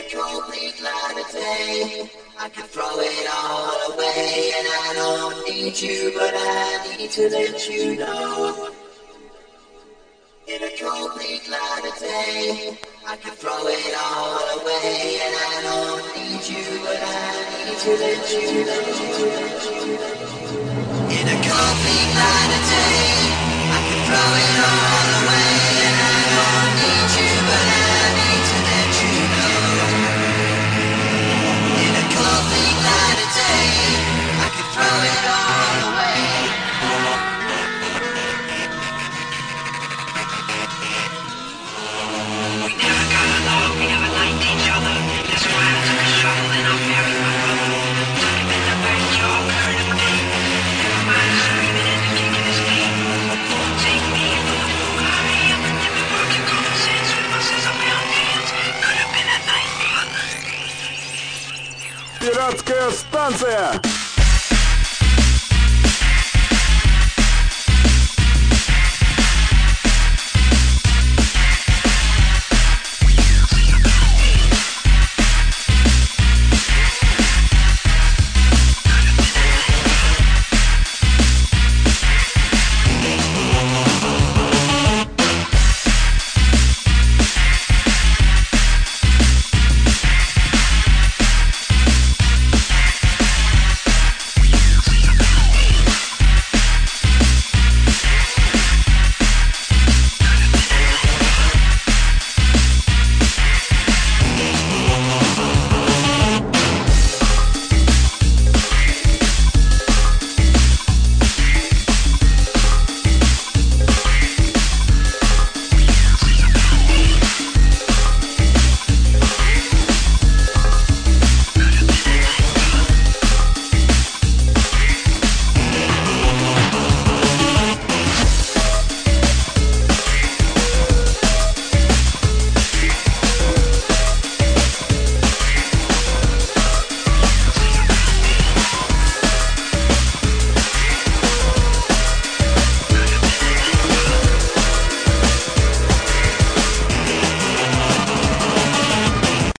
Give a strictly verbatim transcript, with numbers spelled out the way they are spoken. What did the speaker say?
complete light of day. I could throw it all away, and I don't need you, but I need to let you know. In a complete light of day, I could throw it all away, and I don't need you, but I need to let you know. In a complete light of day, I could throw it all away, and I don't need you, but I need to let you know. In a complete light of day, I could throw it all away. We never got along, we never liked each other. That's why I took a shovel and I buried my brother. Took him in the backyard, buried him dead. Never mind screaming and kicking his feet. Take me for the fool I am. Never working common sense with my sense of bound hands. Could have been a nightmare. Пиратская станция!